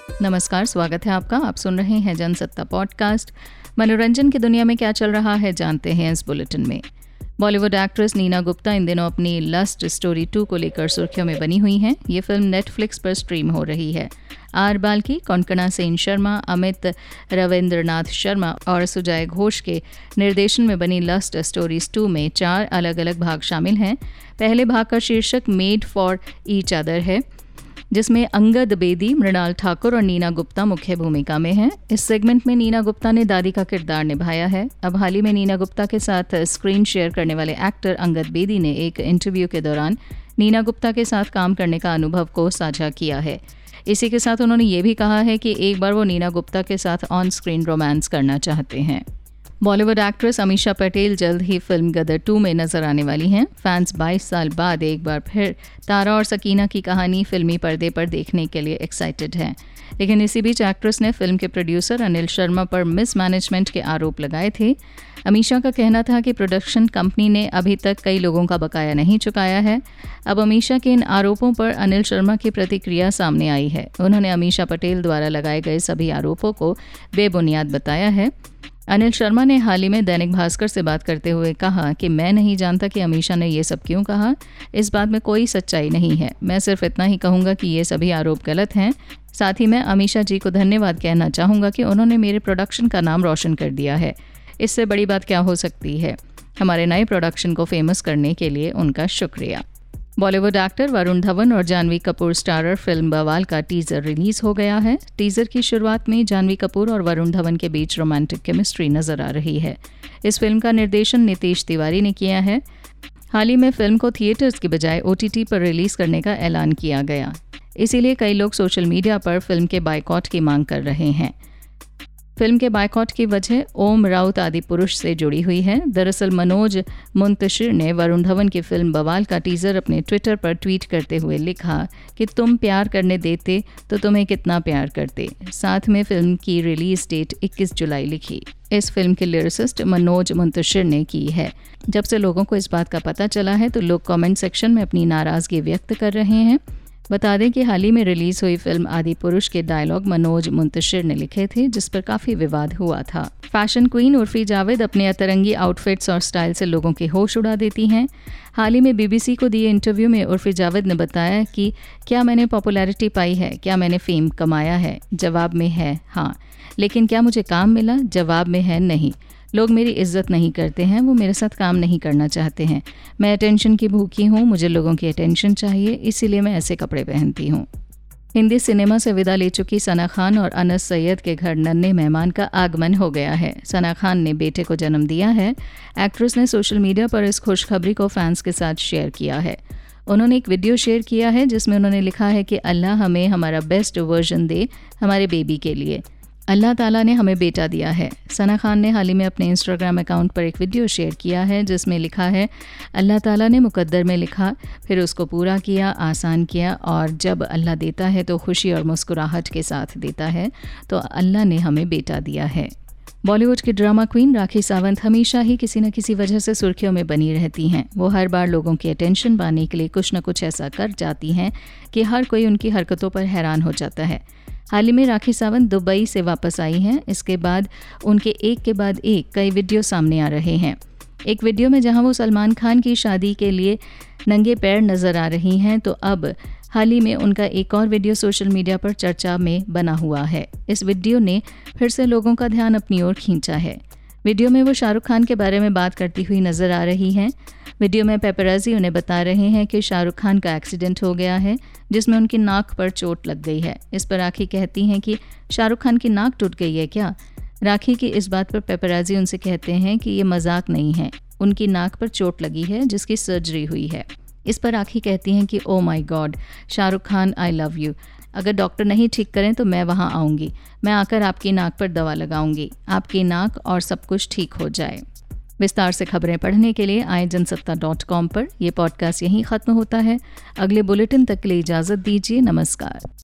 नमस्कार, स्वागत है आपका। आप सुन रहे हैं जनसत्ता पॉडकास्ट। मनोरंजन की दुनिया में क्या चल रहा है जानते हैं इस बुलेटिन में। बॉलीवुड एक्ट्रेस नीना गुप्ता इन दिनों अपनी लस्ट स्टोरी 2 को लेकर सुर्खियों में बनी हुई हैं। ये फिल्म नेटफ्लिक्स पर स्ट्रीम हो रही है। आर बाल्की, कौनकना सेन शर्मा, अमित रविंद्रनाथ शर्मा और सुजय घोष के निर्देशन में बनी लस्ट स्टोरीज 2 में 4 अलग अलग भाग शामिल हैं। पहले भाग का शीर्षक मेड फॉर ईच अदर है, जिसमें अंगद बेदी, मृणाल ठाकुर और नीना गुप्ता मुख्य भूमिका में हैं। इस सेगमेंट में नीना गुप्ता ने दादी का किरदार निभाया है। अब हाल ही में नीना गुप्ता के साथ स्क्रीन शेयर करने वाले एक्टर अंगद बेदी ने एक इंटरव्यू के दौरान नीना गुप्ता के साथ काम करने का अनुभव को साझा किया है। इसी के साथ उन्होंने ये भी कहा है कि एक बार वो नीना गुप्ता के साथ ऑन स्क्रीन रोमांस करना चाहते हैं। बॉलीवुड एक्ट्रेस अमीषा पटेल जल्द ही फिल्म गदर 2 में नजर आने वाली हैं। फैंस 22 साल बाद एक बार फिर तारा और सकीना की कहानी फिल्मी पर्दे पर देखने के लिए एक्साइटेड हैं। लेकिन इसी बीच एक्ट्रेस ने फिल्म के प्रोड्यूसर अनिल शर्मा पर मिसमैनेजमेंट के आरोप लगाए थे। अमीषा का कहना था कि प्रोडक्शन कंपनी ने अभी तक कई लोगों का बकाया नहीं चुकाया है। अब अमीषा के इन आरोपों पर अनिल शर्मा की प्रतिक्रिया सामने आई है। उन्होंने अमीषा पटेल द्वारा लगाए गए सभी आरोपों को बेबुनियाद बताया है। अनिल शर्मा ने हाल ही में दैनिक भास्कर से बात करते हुए कहा कि मैं नहीं जानता कि अमीषा ने ये सब क्यों कहा। इस बात में कोई सच्चाई नहीं है। मैं सिर्फ इतना ही कहूँगा कि ये सभी आरोप गलत हैं। साथ ही मैं अमीषा जी को धन्यवाद कहना चाहूँगा कि उन्होंने मेरे प्रोडक्शन का नाम रोशन कर दिया है। इससे बड़ी बात क्या हो सकती है। हमारे नए प्रोडक्शन को फेमस करने के लिए उनका शुक्रिया। बॉलीवुड एक्टर वरुण धवन और जानवी कपूर स्टारर फिल्म बवाल का टीजर रिलीज हो गया है। टीजर की शुरुआत में जानवी कपूर और वरुण धवन के बीच रोमांटिक केमिस्ट्री नजर आ रही है। इस फिल्म का निर्देशन नितेश तिवारी ने किया है। हाल ही में फिल्म को थिएटर्स की बजाय OTT पर रिलीज करने का ऐलान किया गया। इसीलिए कई लोग सोशल मीडिया पर फिल्म के बायकॉट की मांग कर रहे हैं। फिल्म के बायकॉट की वजह ओम राउत आदि पुरुष से जुड़ी हुई है। दरअसल मनोज मुंतशिर ने वरुण धवन की फिल्म बवाल का टीजर अपने ट्विटर पर ट्वीट करते हुए लिखा कि तुम प्यार करने देते तो तुम्हें कितना प्यार करते। साथ में फिल्म की रिलीज डेट 21 जुलाई लिखी। इस फिल्म के लिरिसिस्ट मनोज मुंतशिर ने की है। जब से लोगों को इस बात का पता चला है तो लोग कमेंट सेक्शन में अपनी नाराजगी व्यक्त कर रहे हैं। बता दें कि हाल ही में रिलीज हुई फिल्म आदि पुरुष के डायलॉग मनोज मुंतशिर ने लिखे थे, जिस पर काफी विवाद हुआ था। फैशन क्वीन उर्फी जावेद अपने अतरंगी आउटफिट्स और स्टाइल से लोगों के होश उड़ा देती हैं। हाल ही में BBC को दिए इंटरव्यू में उर्फी जावेद ने बताया कि क्या मैंने पॉपुलैरिटी पाई है, क्या मैंने फेम कमाया है। जवाब में है हाँ, लेकिन क्या मुझे काम मिला? जवाब में है नहीं। लोग मेरी इज्जत नहीं करते हैं, वो मेरे साथ काम नहीं करना चाहते हैं। मैं अटेंशन की भूखी हूँ, मुझे लोगों की अटेंशन चाहिए, इसीलिए मैं ऐसे कपड़े पहनती हूँ। हिंदी सिनेमा से विदा ले चुकी सना खान और अनस सैयद के घर नन्हे मेहमान का आगमन हो गया है। सना खान ने बेटे को जन्म दिया है। एक्ट्रेस ने सोशल मीडिया पर इस खुशखबरी को फैंस के साथ शेयर किया है। उन्होंने एक वीडियो शेयर किया है जिसमें उन्होंने लिखा है कि अल्लाह हमें हमारा बेस्ट वर्जन दे हमारे बेबी के लिए। अल्लाह ताला ने हमें बेटा दिया है। सना खान ने हाल ही में अपने इंस्टाग्राम अकाउंट पर एक वीडियो शेयर किया है जिसमें लिखा है अल्लाह ताला ने मुकद्दर में लिखा, फिर उसको पूरा किया, आसान किया, और जब अल्लाह देता है तो खुशी और मुस्कुराहट के साथ देता है, तो अल्लाह ने हमें बेटा दिया है। बॉलीवुड की ड्रामा क्वीन राखी सावंत हमेशा ही किसी न किसी वजह से सुर्खियों में बनी रहती हैं। वो हर बार लोगों की अटेंशन पाने के लिए कुछ न कुछ ऐसा कर जाती हैं कि हर कोई उनकी हरकतों पर हैरान हो जाता है। हाल ही में राखी सावंत दुबई से वापस आई हैं। इसके बाद उनके एक के बाद एक कई वीडियो सामने आ रहे हैं। एक वीडियो में जहां वो सलमान खान की शादी के लिए नंगे पैर नजर आ रही हैं, तो अब हाल ही में उनका एक और वीडियो सोशल मीडिया पर चर्चा में बना हुआ है। इस वीडियो ने फिर से लोगों का ध्यान अपनी ओर खींचा है। वीडियो में वो शाहरुख खान के बारे में बात करती हुई नजर आ रही हैं। वीडियो में पेपराजी उन्हें बता रहे हैं कि शाहरुख खान का एक्सीडेंट हो गया है जिसमें उनकी नाक पर चोट लग गई है। इस पर राखी कहती हैं कि शाहरुख खान की नाक टूट गई है क्या? राखी की इस बात पर पेपराजी उनसे कहते हैं कि ये मजाक नहीं है, उनकी नाक पर चोट लगी है जिसकी सर्जरी हुई है। इस पर राखी कहती हैं कि oh my God, Shahrukh Khan I love you. अगर डॉक्टर नहीं ठीक करें तो मैं वहाँ आऊँगी, मैं आकर आपकी नाक पर दवा लगाऊंगी, आपकी नाक और सब कुछ ठीक हो जाए। विस्तार से खबरें पढ़ने के लिए आए जनसत्ता.com पर। यह पॉडकास्ट यहीं ख़त्म होता है। अगले बुलेटिन तक के लिए इजाज़त दीजिए। नमस्कार।